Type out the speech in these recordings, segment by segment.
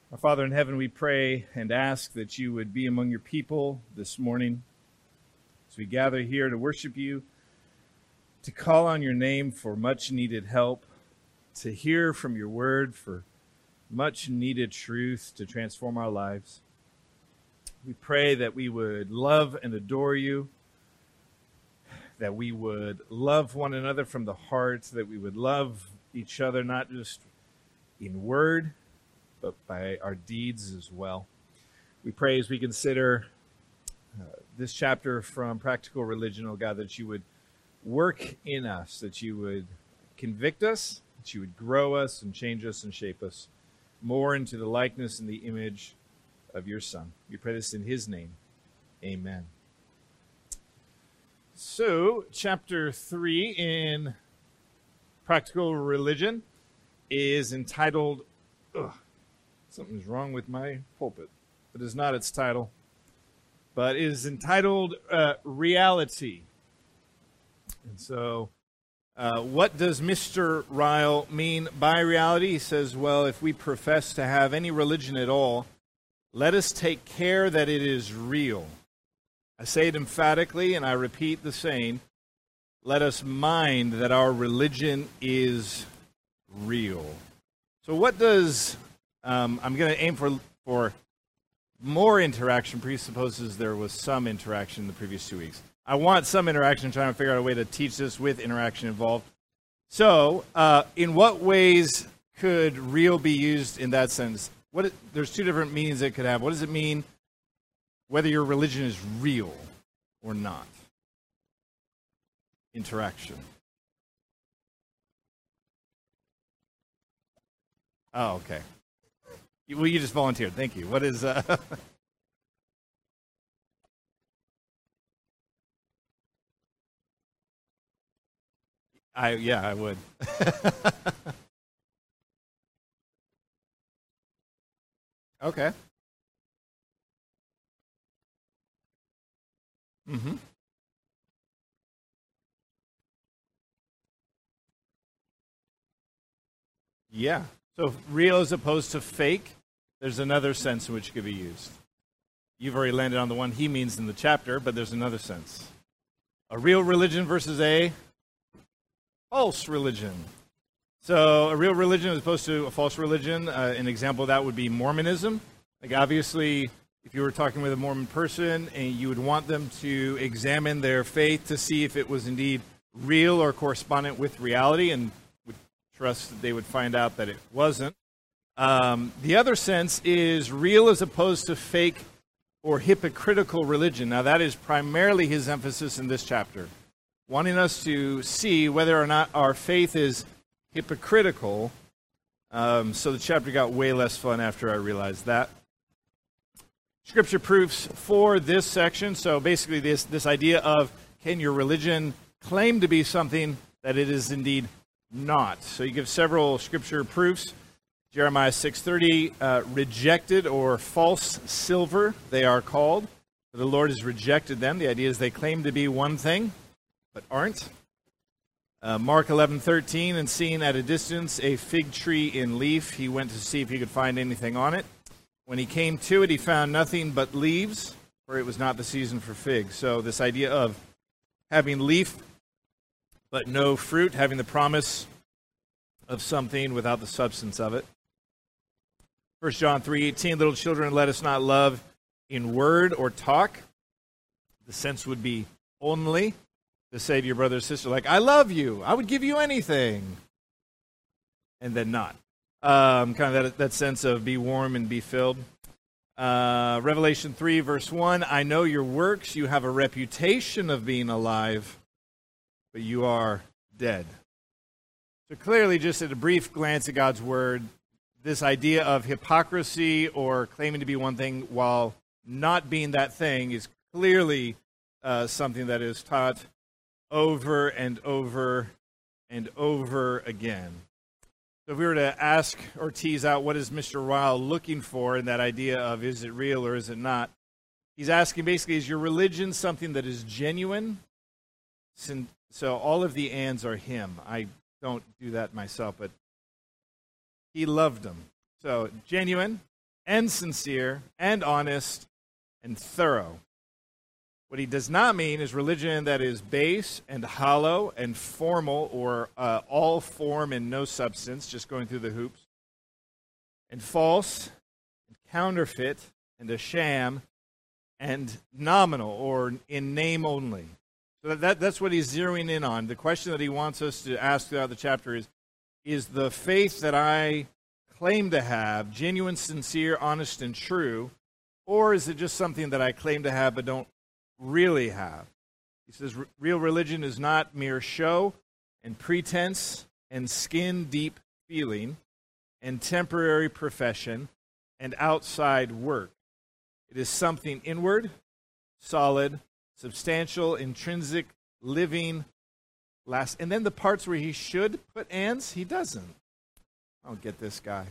Our Father in heaven, we pray and ask that you would be among your people this morning as we gather here to worship you, to call on your name for much needed help, to hear from your word for much needed truth to transform our lives. We pray that we would love and adore you, that we would love one another from the heart, that we would love each other not just in word, but by our deeds as well. We pray as we consider this chapter from Practical Religion, oh God, that you would work in us, that you would convict us, that you would grow us and change us and shape us more into the likeness and the image of your Son. We pray this in his name. Amen. So, chapter 3 in Practical Religion is entitled, something's wrong with my pulpit. It is not its title, but it is entitled Reality. And so, what does Mr. Ryle mean by reality? He says, well, if we profess to have any religion at all, let us take care that it is real. I say it emphatically, and I repeat the saying, let us mind that our religion is real. So what does, I'm going to aim for more interaction, presupposes there was some interaction in the previous 2 weeks. I want some interaction, trying to figure out a way to teach this with interaction involved. So, in what ways could real be used in that sense? There's two different meanings it could have. What does it mean whether your religion is real or not? Interaction. Oh, okay. Well, you just volunteered. Thank you. What is... I would. Okay. Mm-hmm. Yeah. So real as opposed to fake, there's another sense in which it could be used. You've already landed on the one he means in the chapter, but there's another sense. A real religion versus a false religion. So a real religion as opposed to a false religion, an example of that would be Mormonism. Like obviously, if you were talking with a Mormon person and you would want them to examine their faith to see if it was indeed real or correspondent with reality, and would trust that they would find out that it wasn't. The other sense is real as opposed to fake or hypocritical religion. Now that is primarily his emphasis in this chapter, wanting us to see whether or not our faith is hypocritical. So the chapter got way less fun after I realized that. Scripture proofs for this section. So basically this idea of, can your religion claim to be something that it is indeed not? So you give several scripture proofs. Jeremiah 6:30, rejected or false silver, they are called. The Lord has rejected them. The idea is they claim to be one thing, but aren't. Mark 11:13, and seeing at a distance a fig tree in leaf, he went to see if he could find anything on it. When he came to it, he found nothing but leaves, for it was not the season for figs. So this idea of having leaf but no fruit, having the promise of something without the substance of it. 1 John 3:18, little children, let us not love in word or talk. The sense would be only to say to your brother or sister, like, I love you, I would give you anything, and then not. Kind of that sense of be warm and be filled. Revelation 3, verse 1, I know your works, you have a reputation of being alive, but you are dead. So clearly, just at a brief glance at God's word, this idea of hypocrisy or claiming to be one thing while not being that thing is clearly something that is taught over and over and over again. So if we were to ask or tease out what is Mr. Ryle looking for in that idea of is it real or is it not, he's asking basically, is your religion something that is genuine? So all of the ands are him. I don't do that myself, but he loved them. So genuine, and sincere and honest and thorough. What he does not mean is religion that is base and hollow and formal, or all form and no substance, just going through the hoops, and false and counterfeit and a sham and nominal, or in name only. So that's what he's zeroing in on. The question that he wants us to ask throughout the chapter is the faith that I claim to have genuine, sincere, honest, and true, or is it just something that I claim to have but don't really have? He says real religion is not mere show and pretense and skin-deep feeling and temporary profession and outside work. It is something inward, solid, substantial, intrinsic, living, last. And then the parts where he should put ands, he doesn't. I don't get this guy.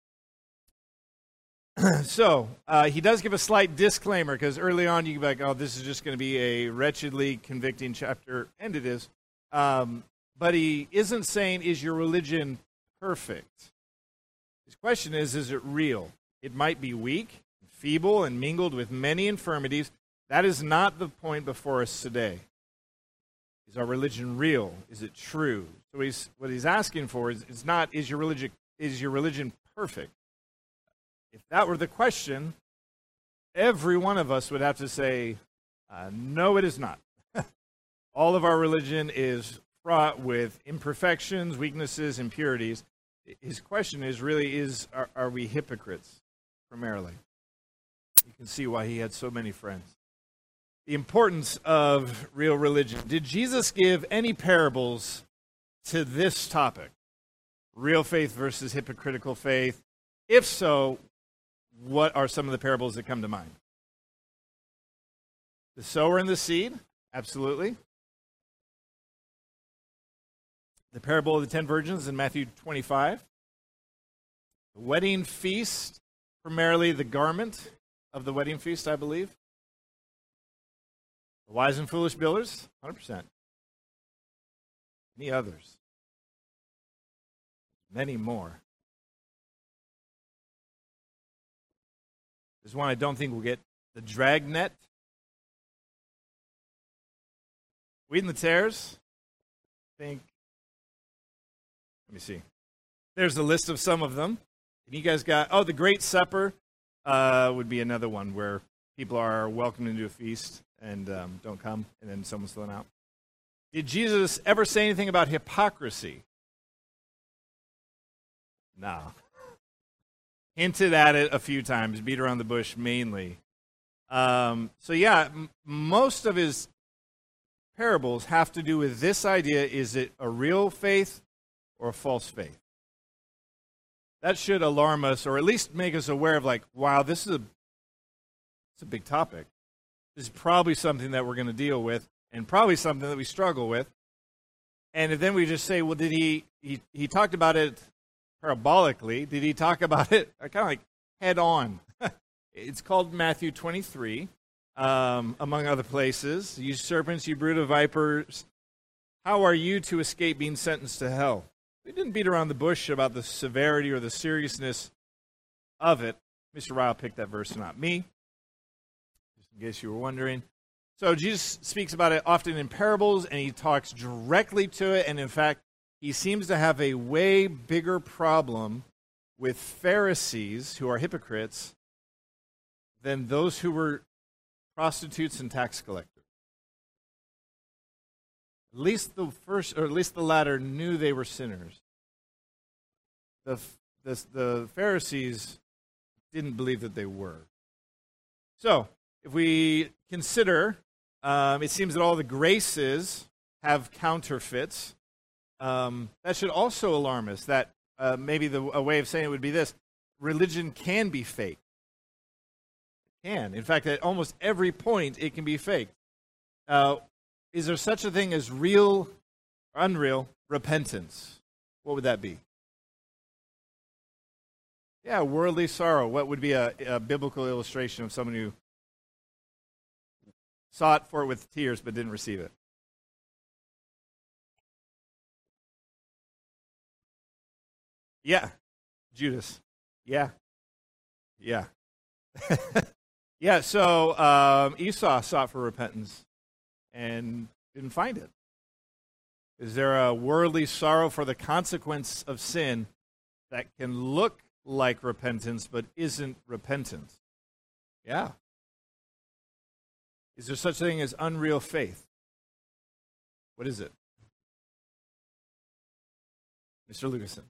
So, he does give a slight disclaimer, because early on you can be like, oh, this is just going to be a wretchedly convicting chapter, and it is. But he isn't saying, is your religion perfect? His question is it real? It might be weak, feeble, and mingled with many infirmities. That is not the point before us today. Is our religion real? Is it true? So what he's asking for is not, is your religion perfect? If that were the question, every one of us would have to say, no, it is not. All of our religion is fraught with imperfections, weaknesses, impurities. His question is really, are we hypocrites primarily? You can see why he had so many friends. The importance of real religion. Did Jesus give any parables to this topic? Real faith versus hypocritical faith? If so, what are some of the parables that come to mind? The sower and the seed? Absolutely. The parable of the 10 virgins in Matthew 25. The wedding feast, primarily the garment of the wedding feast, I believe. The wise and foolish builders, 100%. Many others. Many more. There's one I don't think we'll get. The dragnet. Wheat and the tares. I think. Let me see. There's a list of some of them. And you guys got, the Great Supper would be another one where people are welcomed into a feast and don't come, and then someone's thrown out. Did Jesus ever say anything about hypocrisy? No. Hinted at it a few times, beat around the bush mainly. Most of his parables have to do with this idea: is it a real faith or a false faith? That should alarm us, or at least make us aware of, like, wow, this is a big topic. This is probably something that we're going to deal with, and probably something that we struggle with. And then we just say, well, did he talked about it parabolically? Did he talk about it kind of like head on? It's called Matthew 23, among other places. You serpents, you brood of vipers, how are you to escape being sentenced to hell? We didn't beat around the bush about the severity or the seriousness of it. Mr. Ryle picked that verse, not me, just in case you were wondering. So Jesus speaks about it often in parables, and he talks directly to it. And in fact, he seems to have a way bigger problem with Pharisees, who are hypocrites, than those who were prostitutes and tax collectors. At least the first, or at least the latter, knew they were sinners. The Pharisees didn't believe that they were. So, if we consider, it seems that all the graces have counterfeits. That should also alarm us. That maybe a way of saying it would be this: religion can be fake. It can. In fact, at almost every point, it can be faked. Is there such a thing as real, or unreal repentance? What would that be? Yeah, worldly sorrow. What would be a biblical illustration of someone who sought for it with tears but didn't receive it? Yeah, Judas. Yeah. Yeah. Yeah, so Esau sought for repentance and didn't find it. Is there a worldly sorrow for the consequence of sin that can look like repentance but isn't repentance? Yeah. Is there such a thing as unreal faith? What is it? Mr. Lucasen.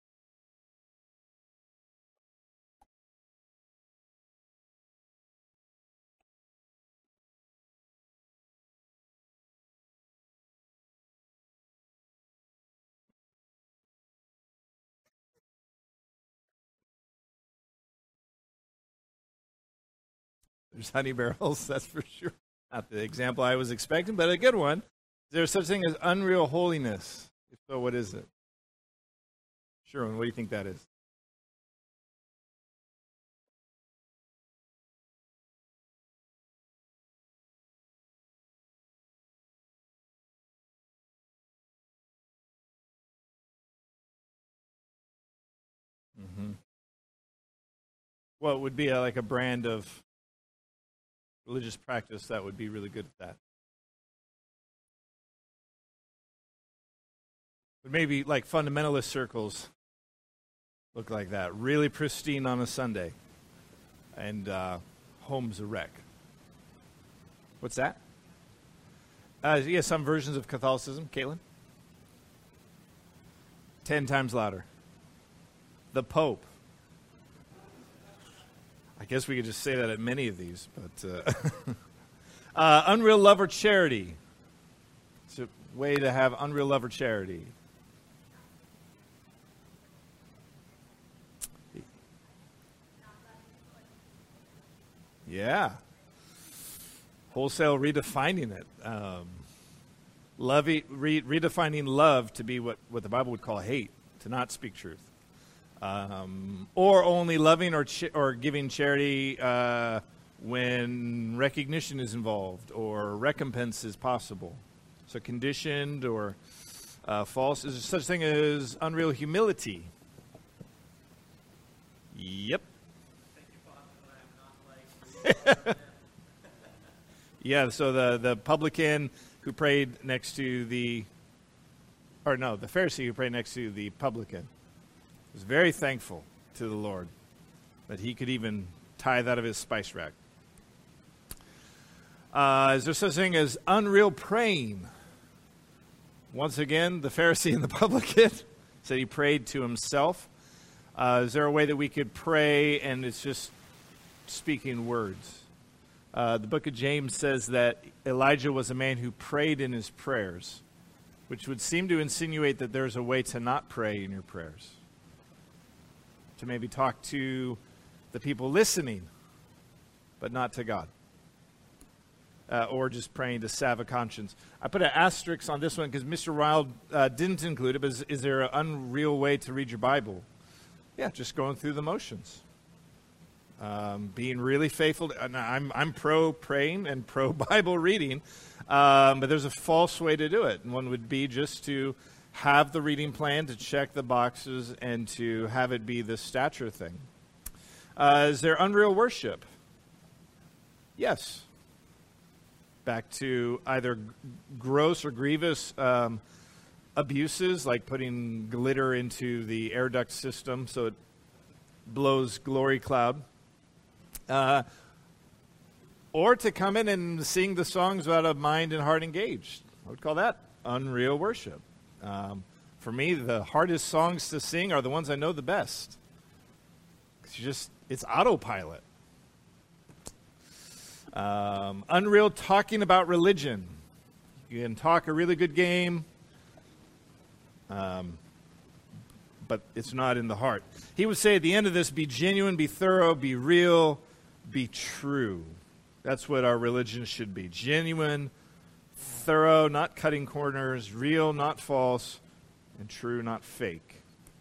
There's honey barrels, that's for sure. Not the example I was expecting, but a good one. Is there such a thing as unreal holiness? If so, what is it? Sherwin, what do you think that is? Mm-hmm. What would be like a brand of religious practice that would be really good at that? But maybe like fundamentalist circles look like that. Really pristine on a Sunday. And home's a wreck. What's that? Yeah, some versions of Catholicism. Caitlin? 10 times louder. The Pope. I guess we could just say that at many of these, but unreal love or charity. It's a way to have unreal love or charity. Yeah. Wholesale redefining it. Redefining love to be what the Bible would call hate, to not speak truth. Or only loving or giving charity when recognition is involved or recompense is possible. So conditioned or false. Is there such thing as unreal humility? Yep. Yeah, so the publican who prayed next to the Pharisee who prayed next to the publican was very thankful to the Lord that he could even tithe out of his spice rack. Is there such thing as unreal praying? Once again, the Pharisee and the publican said he prayed to himself. Is there a way that we could pray and it's just speaking words? The book of James says that Elijah was a man who prayed in his prayers, which would seem to insinuate that there's a way to not pray in your prayers. To maybe talk to the people listening, but not to God. Or just praying to salve a conscience. I put an asterisk on this one because Mr. Wilde didn't include it, but is there an unreal way to read your Bible? Yeah, just going through the motions. Being really faithful. I'm pro praying and pro Bible reading, but there's a false way to do it. And one would be just to have the reading plan, to check the boxes, and to have it be the stature thing. Is there unreal worship? Yes. Back to either gross or grievous abuses, like putting glitter into the air duct system so it blows glory cloud. Or to come in and sing the songs without a mind and heart engaged. I would call that unreal worship. For me, the hardest songs to sing are the ones I know the best. It's autopilot. Unreal talking about religion. You can talk a really good game, but it's not in the heart. He would say at the end of this, be genuine, be thorough, be real, be true. That's what our religion should be. Genuine, thorough, not cutting corners, real, not false, and true, not fake.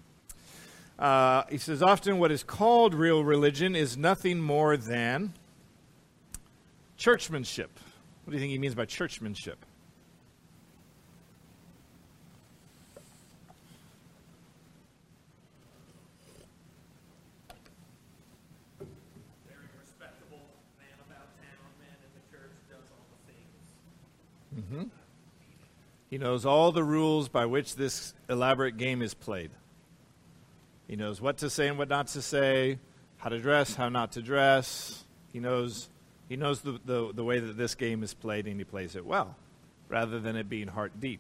He says, often what is called real religion is nothing more than churchmanship. What do you think he means by churchmanship? He knows all the rules by which this elaborate game is played. He knows what to say and what not to say, how to dress, how not to dress. He knows the way that this game is played, and he plays it well, rather than it being heart deep.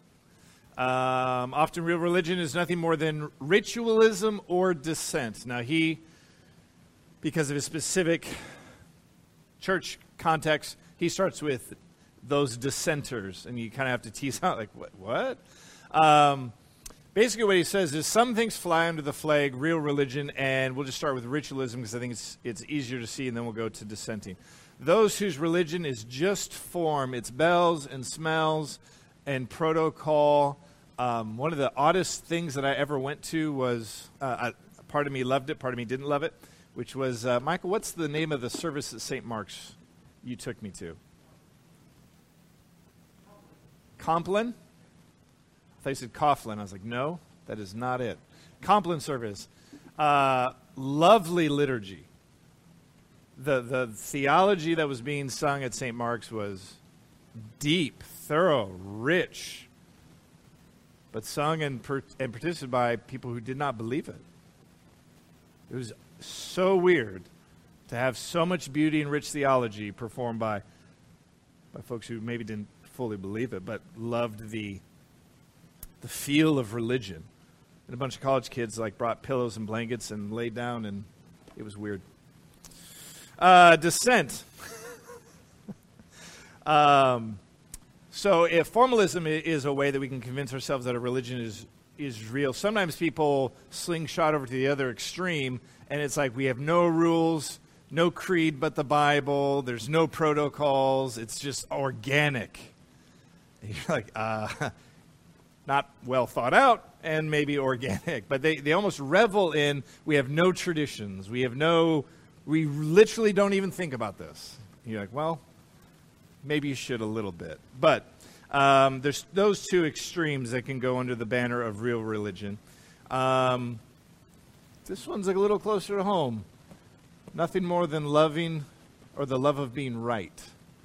Often real religion is nothing more than ritualism or dissent. Now he, because of his specific church context, he starts with those dissenters, and you kind of have to tease out, like, what? Basically what he says is some things fly under the flag, real religion, and we'll just start with ritualism because I think it's easier to see, and then we'll go to dissenting. Those whose religion is just form, it's bells and smells and protocol. One of the oddest things that I ever went to was, part of me loved it, part of me didn't love it, which was, Michael, what's the name of the service at St. Mark's you took me to? Compline? I thought you said Coughlin. I was like, no, that is not it. Compline service. Lovely liturgy. The theology that was being sung at St. Mark's was deep, thorough, rich, but sung and participated by people who did not believe it. It was so weird to have so much beauty and rich theology performed by folks who maybe didn't fully believe it, but loved the feel of religion. And a bunch of college kids brought pillows and blankets and laid down, and it was weird. Dissent. So if formalism is a way that we can convince ourselves that a religion is real, sometimes people slingshot over to the other extreme, and it's like we have no rules, no creed but the Bible, there's no protocols, it's just organic. And you're like, not well thought out and maybe organic, but they almost revel in, we have no traditions, we literally don't even think about this. And you're like, well, maybe you should a little bit. But there's those two extremes that can go under the banner of real religion. This one's a little closer to home. Nothing more than loving or the love of being right.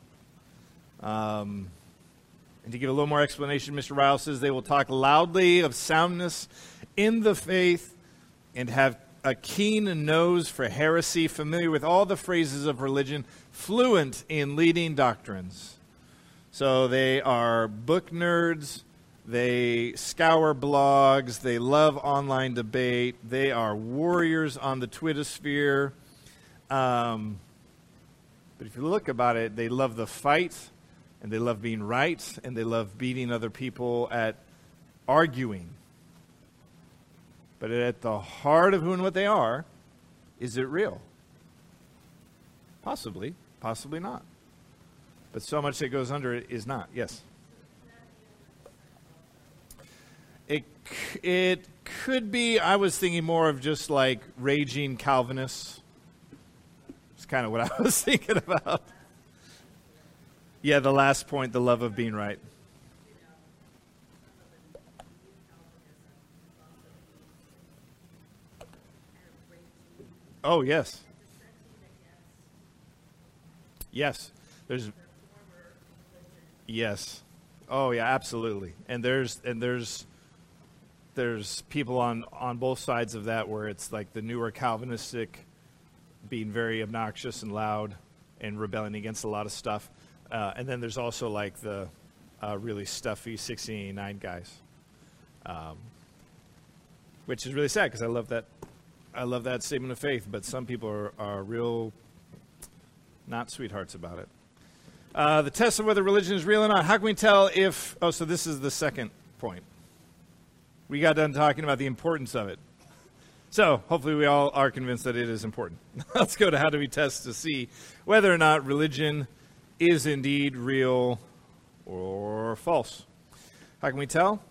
And to give a little more explanation, Mr. Ryle says they will talk loudly of soundness in the faith and have a keen nose for heresy, familiar with all the phrases of religion, fluent in leading doctrines. So they are book nerds, they scour blogs, they love online debate, they are warriors on the Twittersphere. But if you look about it, they love the fight, and they love being right, and they love beating other people at arguing. But at the heart of who and what they are, is it real? Possibly, possibly not. But so much that goes under it is not. Yes? It could be, I was thinking more of just like raging Calvinists. It's kind of what I was thinking about. Yeah, the last point, the love of being right. Oh, yes. Yes. Yes. Oh, yeah, absolutely. And there's people on both sides of that where it's like the newer Calvinistic being very obnoxious and loud and rebelling against a lot of stuff. And then there's also like the really stuffy 1689 guys, which is really sad because I love that statement of faith. But some people are real not sweethearts about it. The test of whether religion is real or not. How can we tell if? Oh, so this is the second point. We got done talking about the importance of it. So hopefully we all are convinced that it is important. Let's go to how do we test to see whether or not religion is indeed real or false. How can we tell?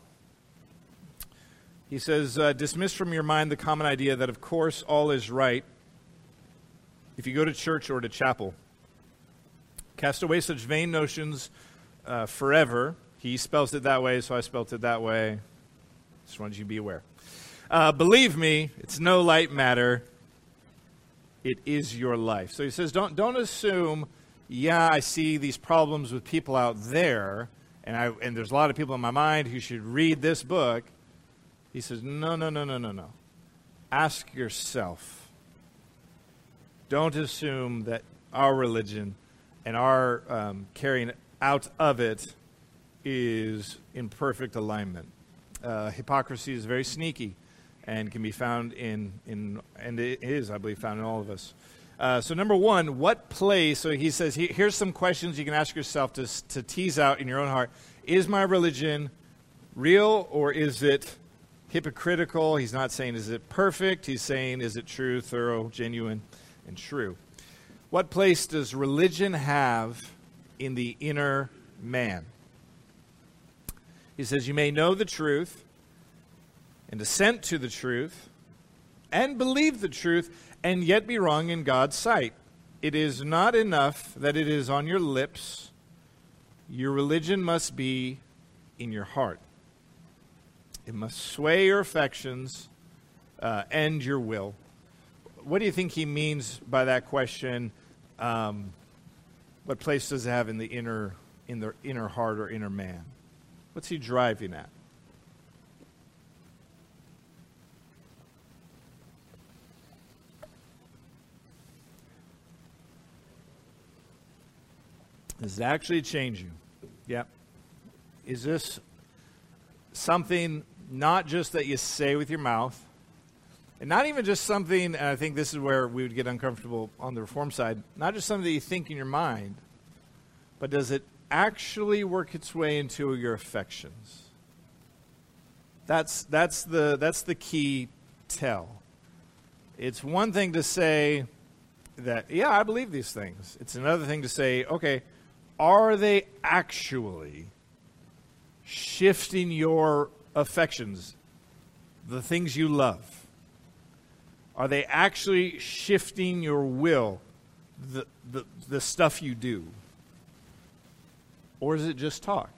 He says, dismiss from your mind the common idea that, of course, all is right if you go to church or to chapel. Cast away such vain notions forever. He spells it that way, so I spelt it that way. Just wanted you to be aware. Believe me, it's no light matter. It is your life. So he says, don't assume, yeah, I see these problems with people out there, and there's a lot of people in my mind who should read this book. He says, no. Ask yourself. Don't assume that our religion and our carrying out of it is in perfect alignment. Hypocrisy is very sneaky and can be found and it is, I believe, found in all of us. So number one, what place, so he says, here's some questions you can ask yourself to tease out in your own heart. Is my religion real or is it hypocritical? He's not saying is it perfect. He's saying is it true, thorough, genuine, and true. What place does religion have in the inner man? He says, you may know the truth and assent to the truth and believe the truth and yet be wrong in God's sight. It is not enough that it is on your lips. Your religion must be in your heart. It must sway your affections and your will. What do you think he means by that question? What place does it have in the inner heart or inner man? What's he driving at? Does it actually change you? Yep. Is this something not just that you say with your mouth, and not even just something, and I think this is where we would get uncomfortable on the Reform side, not just something that you think in your mind, but does it actually work its way into your affections? That's the key tell. It's one thing to say that, yeah, I believe these things. It's another thing to say, okay, are they actually shifting your affections, the things you love? Are they actually shifting your will, the stuff you do? Or is it just talk?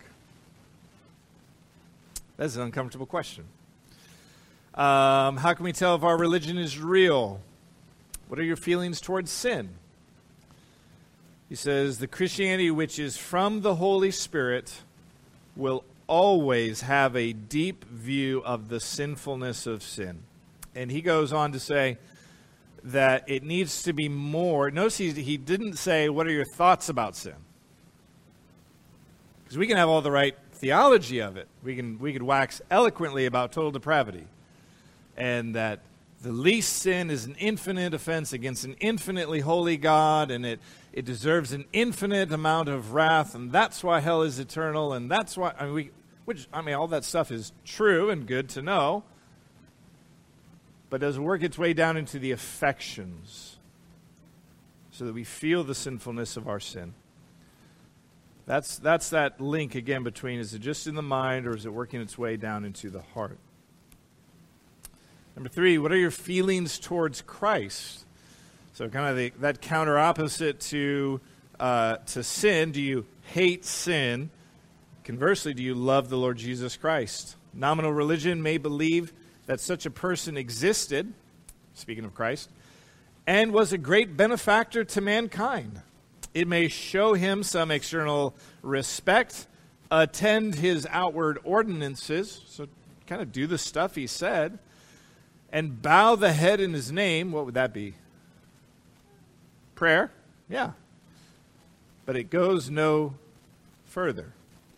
That's an uncomfortable question. How can we tell if our religion is real? What are your feelings towards sin? He says, the Christianity which is from the Holy Spirit will always have a deep view of the sinfulness of sin. And he goes on to say that it needs to be more. Notice he didn't say, what are your thoughts about sin? Because we can have all the right theology of it. We could wax eloquently about total depravity. And that the least sin is an infinite offense against an infinitely holy God, and it deserves an infinite amount of wrath, and that's why hell is eternal, and that's why, all that stuff is true and good to know, but does it work its way down into the affections so that we feel the sinfulness of our sin? That's that link again between, is it just in the mind or is it working its way down into the heart? Number 3, what are your feelings towards Christ? So kind of that counter opposite to sin. Do you hate sin? Conversely, do you love the Lord Jesus Christ? Nominal religion may believe that such a person existed, speaking of Christ, and was a great benefactor to mankind. It may show him some external respect, attend his outward ordinances, so kind of do the stuff he said, and bow the head in his name. What would that be? Prayer? Yeah. But it goes no further.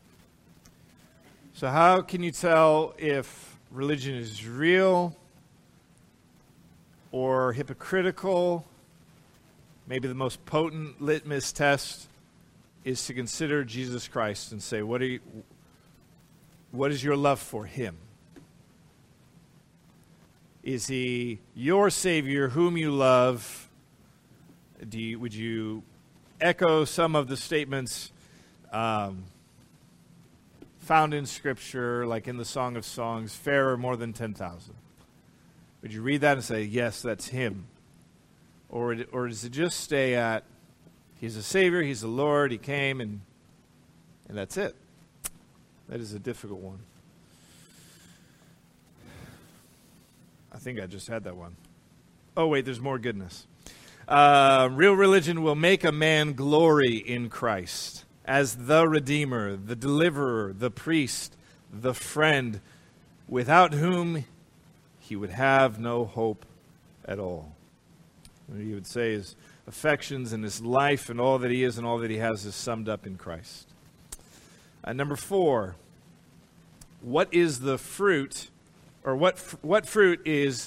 So how can you tell if religion is real or hypocritical? Maybe the most potent litmus test is to consider Jesus Christ and say, what is your love for him? Is he your Savior whom you love? Would you echo some of the statements found in Scripture, like in the Song of Songs, fairer more than 10,000? Would you read that and say, yes, that's him? Or does it just stay at, he's a Savior, he's the Lord, he came, and that's it? That is a difficult one. I think I just had that one. Oh, wait, there's more goodness. Real religion will make a man glory in Christ. as the Redeemer, the Deliverer, the Priest, the Friend, without whom he would have no hope at all. What he would say his affections and his life and all that he is and all that he has is summed up in Christ. Number 4, what is the fruit, or what fruit is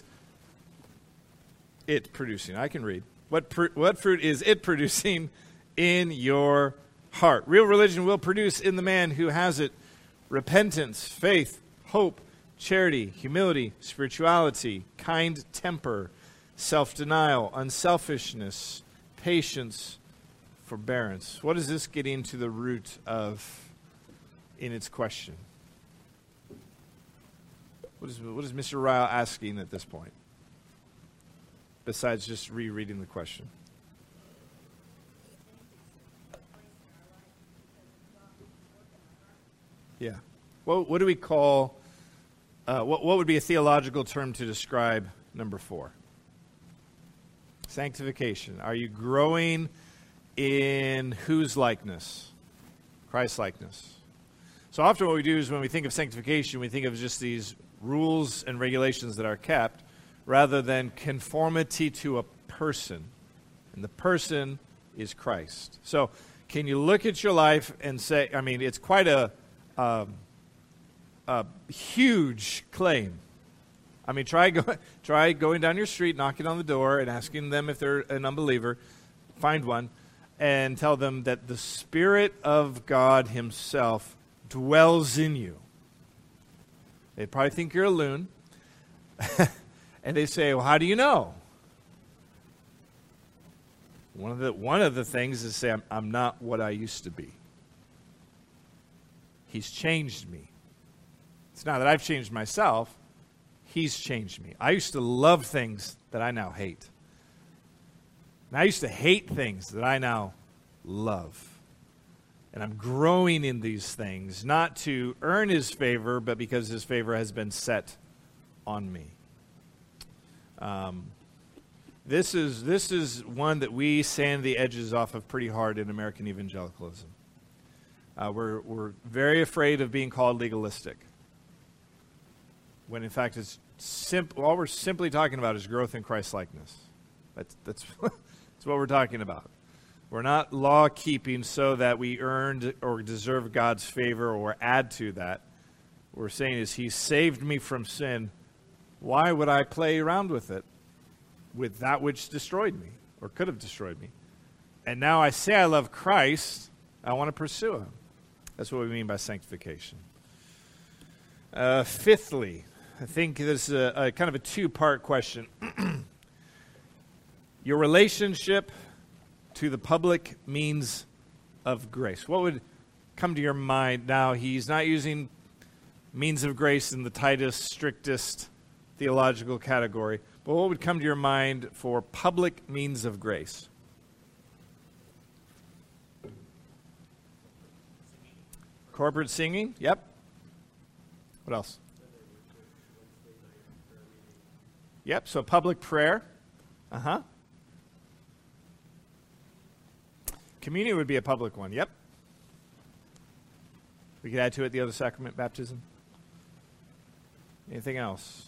it producing? I can read. What fruit is it producing in your heart? Real religion will produce in the man who has it repentance, faith, hope, charity, humility, spirituality, kind temper, self-denial, unselfishness, patience, forbearance. What is this getting to the root of in its question? What is Mr. Ryle asking at this point? Besides just rereading the question. Yeah. What do we call, what would be a theological term to describe number 4? Sanctification. Are you growing in whose likeness? Christ's likeness. So often what we do is when we think of sanctification, we think of just these rules and regulations that are kept, rather than conformity to a person. And the person is Christ. So can you look at your life and say, I mean, it's quite a huge claim. I mean, try going down your street, knocking on the door, and asking them if they're an unbeliever. Find one, and tell them that the Spirit of God himself dwells in you. They probably think you're a loon. And they say, well, how do you know? One of the things is say, I'm not what I used to be. He's changed me. It's not that I've changed myself. He's changed me. I used to love things that I now hate. And I used to hate things that I now love. And I'm growing in these things, not to earn his favor, but because his favor has been set on me. This is one that we sand the edges off of pretty hard in American evangelicalism. We're very afraid of being called legalistic, when in fact it's all we're simply talking about is growth in Christ-likeness. That's what we're talking about. We're not law-keeping so that we earned or deserve God's favor or add to that. What we're saying is he saved me from sin. Why would I play around with it, with that which destroyed me or could have destroyed me? And now I say I love Christ, I want to pursue him. That's what we mean by sanctification. Fifthly, I think this is a kind of a two-part question. Your relationship to the public means of grace. What would come to your mind now? He's not using means of grace in the tightest, strictest theological category, but what would come to your mind for public means of grace? Corporate singing? Yep. What else? Yep, so public prayer. Uh-huh. Communion would be a public one, yep. We could add to it the other sacrament, baptism. Anything else?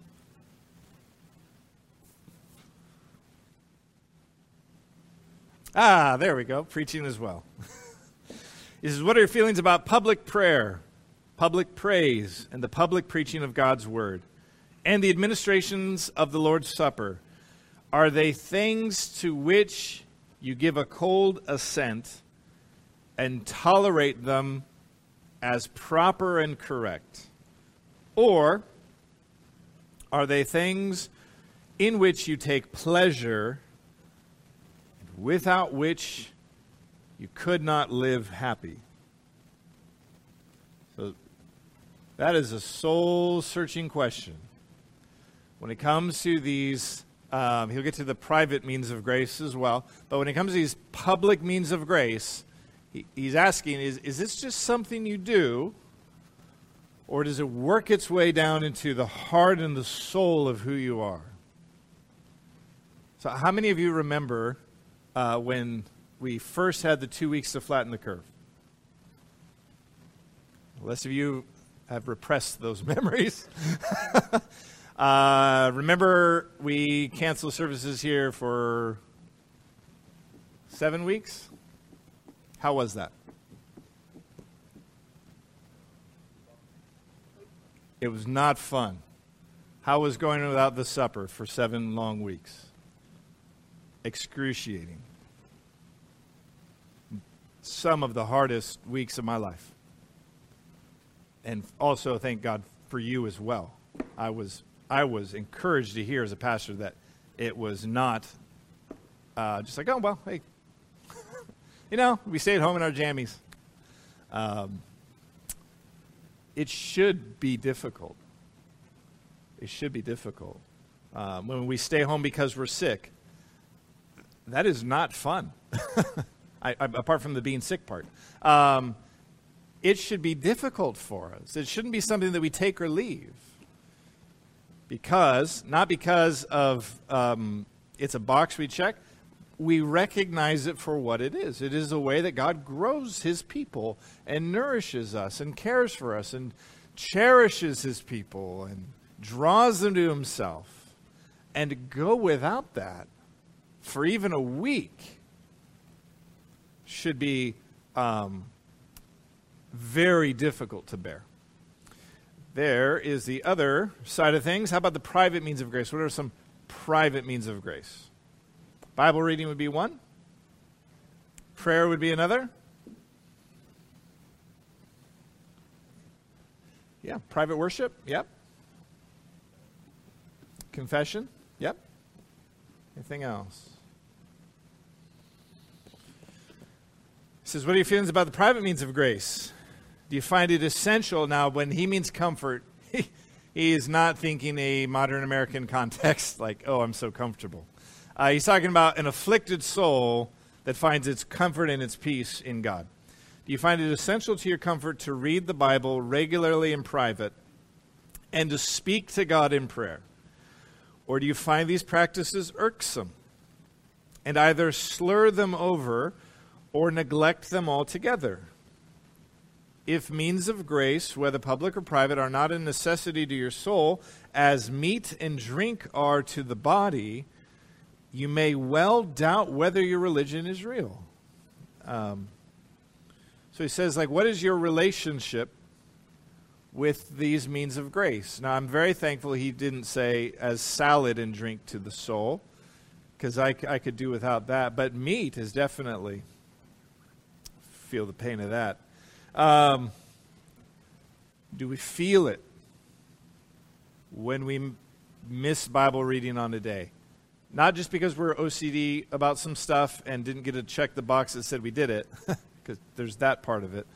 There we go. Preaching as well. He says, what are your feelings about public prayer, public praise, and the public preaching of God's word, and the administrations of the Lord's Supper? Are they things to which you give a cold assent and tolerate them as proper and correct? Or are they things in which you take pleasure, without which you could not live happy? So that is a soul-searching question. When it comes to these, he'll get to the private means of grace as well, but when it comes to these public means of grace, he's asking, is this just something you do, or does it work its way down into the heart and the soul of who you are? So how many of you remember when we first had the 2 weeks to flatten the curve? Less of you have repressed those memories. Remember, we canceled services here for 7 weeks? How was that? It was not fun. How was going without the supper for 7 long weeks? Excruciating. Some of the hardest weeks of my life. And also, thank God for you as well. I was encouraged to hear as a pastor that it was not just like, oh, well, hey, we stayed home in our jammies. It should be difficult. It should be difficult. When we stay home because we're sick, that is not fun. Apart from the being sick part. It should be difficult for us. It shouldn't be something that we take or leave. Not because of it's a box we check. We recognize it for what it is. It is a way that God grows his people and nourishes us and cares for us and cherishes his people and draws them to himself. And to go without that for even a week should be very difficult to bear. There is the other side of things. How about the private means of grace? What are some private means of grace? Bible reading would be one. Prayer would be another. Yeah, private worship. Yep. Confession. Yep. Anything else? He says, what are your feelings about the private means of grace? Do you find it essential? Now, when he means comfort, he is not thinking a modern American context like, oh, I'm so comfortable. He's talking about an afflicted soul that finds its comfort and its peace in God. Do you find it essential to your comfort to read the Bible regularly in private and to speak to God in prayer? Or do you find these practices irksome and either slur them over or neglect them altogether? If means of grace, whether public or private, are not a necessity to your soul, as meat and drink are to the body, you may well doubt whether your religion is real. So he says, what is your relationship with these means of grace? Now, I'm very thankful he didn't say as salad and drink to the soul, because I could do without that. But meat is definitely, feel the pain of that. Do we feel it when we miss Bible reading on a day? Not just because we're OCD about some stuff and didn't get to check the box that said we did it, because there's that part of it.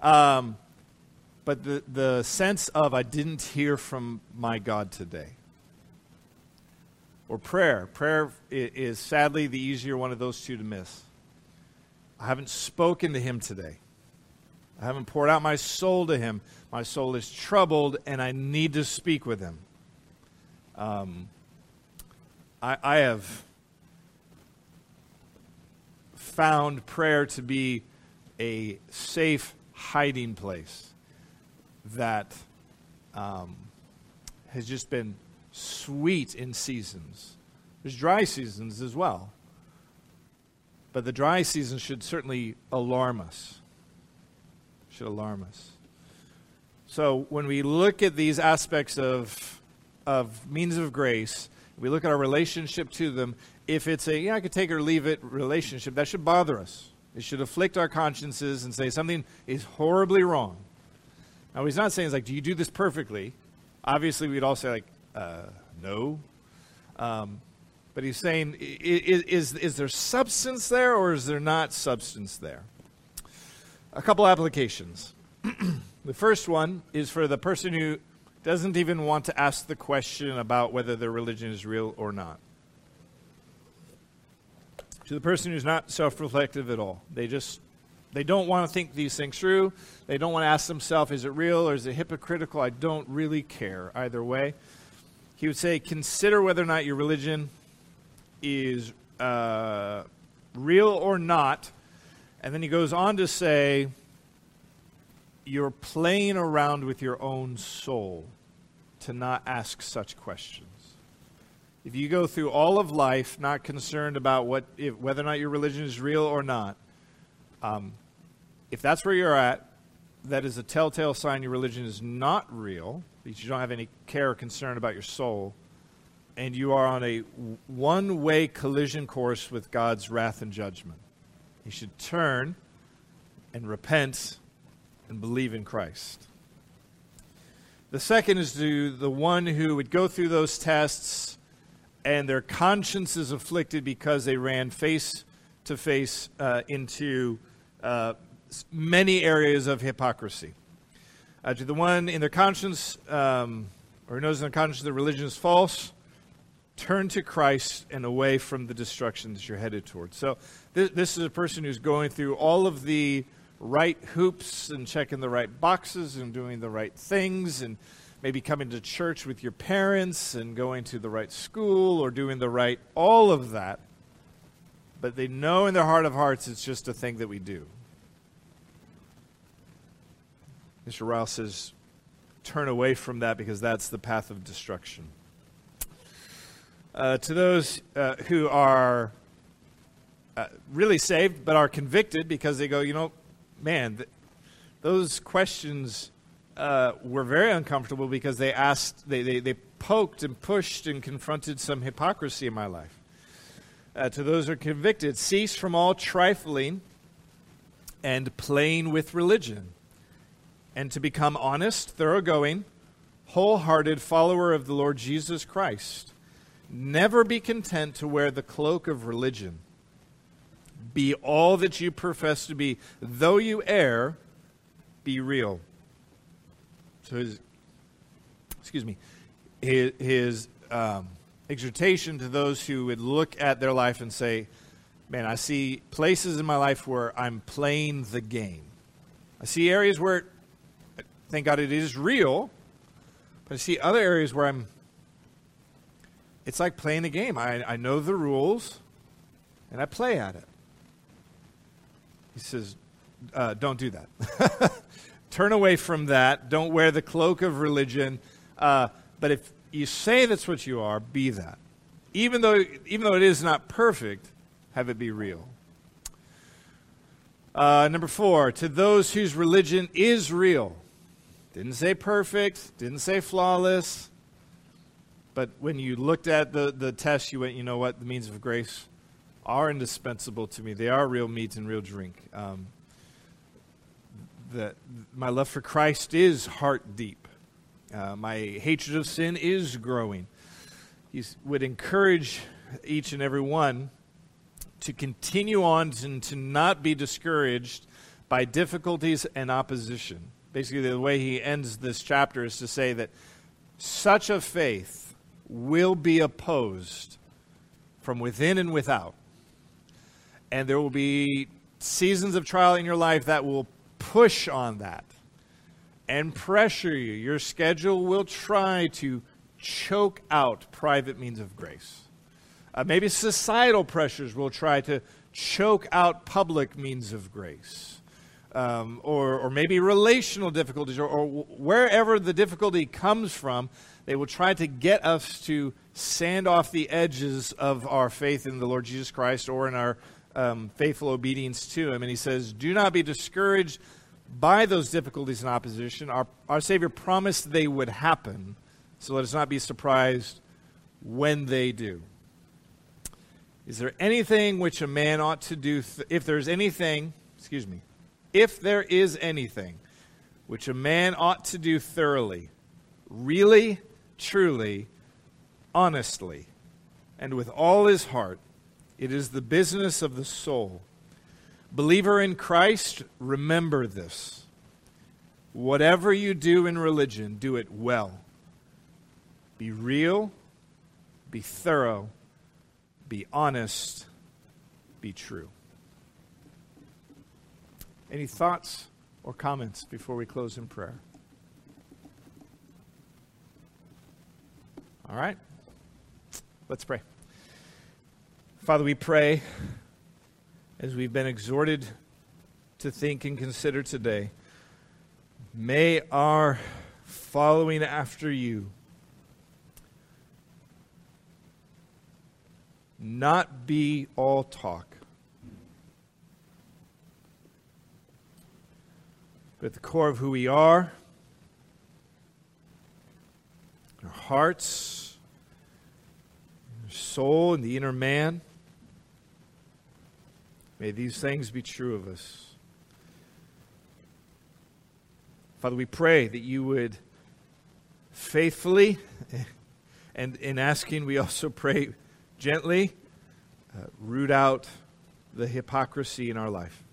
But the sense of I didn't hear from my God today. Or prayer. Prayer is sadly the easier one of those two to miss. I haven't spoken to him today. I haven't poured out my soul to him. My soul is troubled, and I need to speak with him. I have found prayer to be a safe hiding place that has just been sweet in seasons. There's dry seasons as well. But the dry season should certainly alarm us. Should alarm us. So when we look at these aspects of means of grace, we look at our relationship to them, if it's I could take it or leave it relationship, that should bother us. It should afflict our consciences and say something is horribly wrong. Now, he's not saying, do you do this perfectly? Obviously, we'd all say, no. But he's saying, is there substance there or is there not substance there? A couple applications. The first one is for the person who doesn't even want to ask the question about whether their religion is real or not. To the person who's not self-reflective at all. They don't want to think these things through. They don't want to ask themselves, is it real or is it hypocritical? I don't really care either way. He would say, consider whether or not your religion is real or not. And then he goes on to say, you're playing around with your own soul to not ask such questions. If you go through all of life not concerned about whether or not your religion is real or not, if that's where you're at, that is a telltale sign your religion is not real, because you don't have any care or concern about your soul, and you are on a one-way collision course with God's wrath and judgment. You should turn and repent and believe in Christ. The second is to the one who would go through those tests and their conscience is afflicted because they ran face to face into many areas of hypocrisy. To the one in their conscience, or knows in their conscience that religion is false, turn to Christ and away from the destruction that you're headed towards. So this is a person who's going through all of the right hoops and checking the right boxes and doing the right things and maybe coming to church with your parents and going to the right school or doing the right, all of that. But they know in their heart of hearts it's just a thing that we do. Mr. Ryle says, turn away from that because that's the path of destruction. To those who are really saved but are convicted because they go, man, those questions were very uncomfortable because they asked, they poked and pushed and confronted some hypocrisy in my life. To those who are convicted, cease from all trifling and playing with religion, and to become honest, thoroughgoing, wholehearted follower of the Lord Jesus Christ. Never be content to wear the cloak of religion. Be all that you profess to be. Though you err, be real. So his exhortation to those who would look at their life and say, man, I see places in my life where I'm playing the game. I see areas where, thank God it is real, but I see other areas where it's like playing a game. I know the rules, and I play at it. He says, don't do that. Turn away from that. Don't wear the cloak of religion. But if you say that's what you are, be that. Even though it is not perfect, have it be real. Number 4, to those whose religion is real. Didn't say perfect, didn't say flawless. But when you looked at the test, you went, you know what, the means of grace are indispensable to me. They are real meat and real drink. My love for Christ is heart deep. My hatred of sin is growing. He would encourage each and every one to continue on and to not be discouraged by difficulties and opposition. Basically, the way he ends this chapter is to say that such a faith will be opposed from within and without. And there will be seasons of trial in your life that will push on that and pressure you. Your schedule will try to choke out private means of grace. Maybe societal pressures will try to choke out public means of grace. Or maybe relational difficulties, or wherever the difficulty comes from, they will try to get us to sand off the edges of our faith in the Lord Jesus Christ or in our faithful obedience to Him. And he says, do not be discouraged by those difficulties and opposition. Our Savior promised they would happen, so let us not be surprised when they do. Is there anything which a man ought to do, if there is anything which a man ought to do thoroughly, really, truly, honestly, and with all his heart, it is the business of the soul. Believer in Christ, remember this. Whatever you do in religion, do it well. Be real, be thorough, be honest, be true. Any thoughts or comments before we close in prayer? All right. Let's pray. Father, we pray as we've been exhorted to think and consider today, May our following after you not be all talk, but at the core of who we are, our hearts, our soul, and the inner man. May these things be true of us. Father, we pray that you would faithfully, and in asking, we also pray gently, root out the hypocrisy in our life.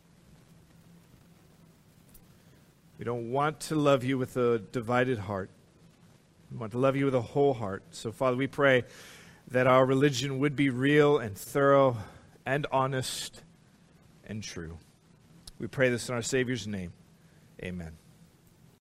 We don't want to love you with a divided heart. We want to love you with a whole heart. So, Father, we pray that our religion would be real and thorough and honest and true. We pray this in our Savior's name. Amen.